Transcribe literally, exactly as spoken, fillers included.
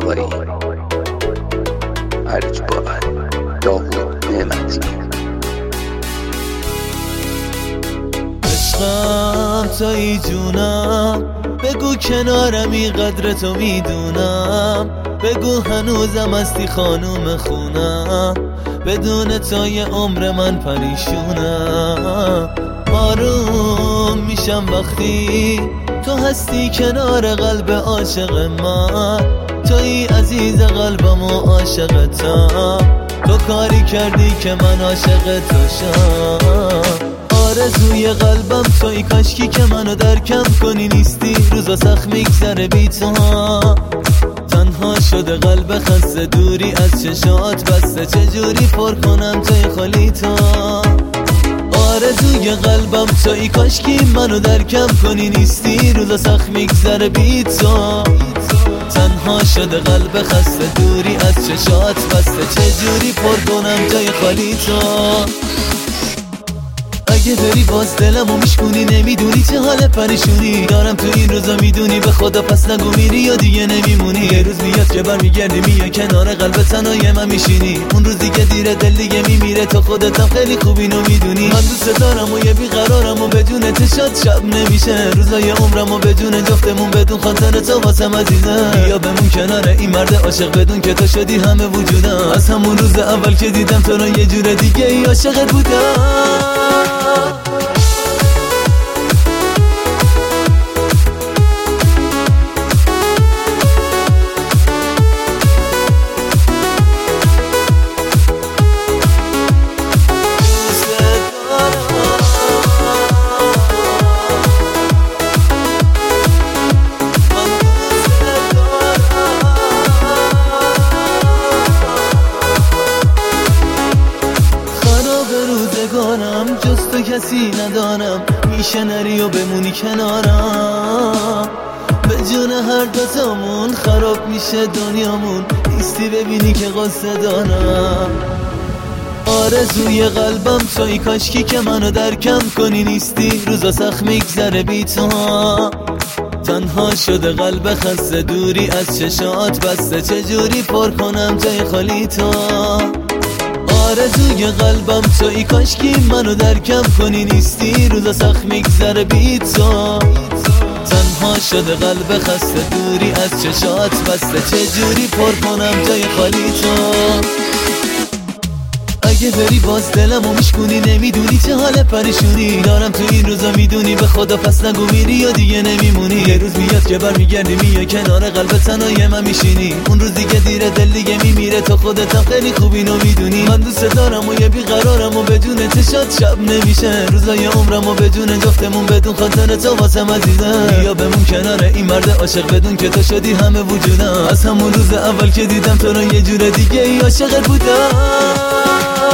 بابایی، عرج باور، داوود نعمتی. عشقم تویی جونم، بگو کنارمی قدر تو میدونم، بگو هنوزم هستی خانوم خونم، بدون تو یه عمر من پریشونم. آروم میشم وقتی تو هستی کنار قلب عاشق من، تویی عزیز قلبم و عاشقتم، تو کاری کردی که من عاشق تو شم. آرزوی قلبم تویی، کاشکی که منو درکم کنی، نیستی روزا سخت میگذره بی تو، تنها شده قلب خسته، دوری از چشات بسته، چجوری پر کنم جای خالی تو. آرزوی قلبم تویی، کاشکی منو درکم کنی، نیستی روزا سخت میگذره بی تو، تنها شده قلب خسته، دوری از چشات بسته، چجوری پر کنم جای خالی تو. اگه بری باز دلمو میشکونی، نمیدونی چه حال پریشونی دارم تو این روزا، میدونی به خدا پس نگو میری یا دیگه نمیمونی. یه روز میاد که برمیگردی، میای کنار قلب تنهای من میشینی، اون روزی که دیره دل دیگه میمیره، تو خودتم خیلی خوب اینو میدونی. من دوست دارم و یه بیقرارم و بدون تشاد شب نمیشه، روزای عمرم و بدون جفتمون، بدون خاطر تو واسم عزیزم. بیا بمون کنار این مرد عاشق، بدون که تو شدی همه وجودم، از همون روز اول که دیدم تو رو یه جور دیگه ای عاشقت بودم. جز تو کسی ندانم، میشه نری و بمونی کنارم، به جون هر دوتامون خراب میشه دنیامون، نیستی ببینی که قصه دارم. آرزوی قلبم تویی، کاشکی که منو درکم کنی، نیستی روزا سخت میگذره بی تو، تنها شده قلب خسته، دوری از چشات بسته، چجوری پر کنم جای خالی تو. آرزوی قلبم تویی، کاشکی منو درکم کنی، نیستی روزا سخت میگذره بی تو، تنها شده قلب خسته، دوری از چشات بسته، چجوری پر کنم جای خالی تو. اگه بری باز دلمو میشکونی، نمیدونی چه حال پریشونی دارم تو این روزا، میدونی به خدا پس نگو میری یا دیگه نمیمونی. یه روز میاد که برمیگردی، میای کنار قلب تنهای من میشینی، اون روزی که دیره دل دیگه میمیره، تو خودتم خیلی خوب اینو میدونی. من دوست دارم و یه بیقرارم و بدون چشات شب نمیشه، روزای عمرم و بدون جفتمون، بدون خاطر تو واسم عزیزم. بیا بمون کنار این مرد عاشق، بدون که تو شدی همه وجودم، از همون روز اول که دیدم تو رو یه جور دیگه ای عاشقت بودم.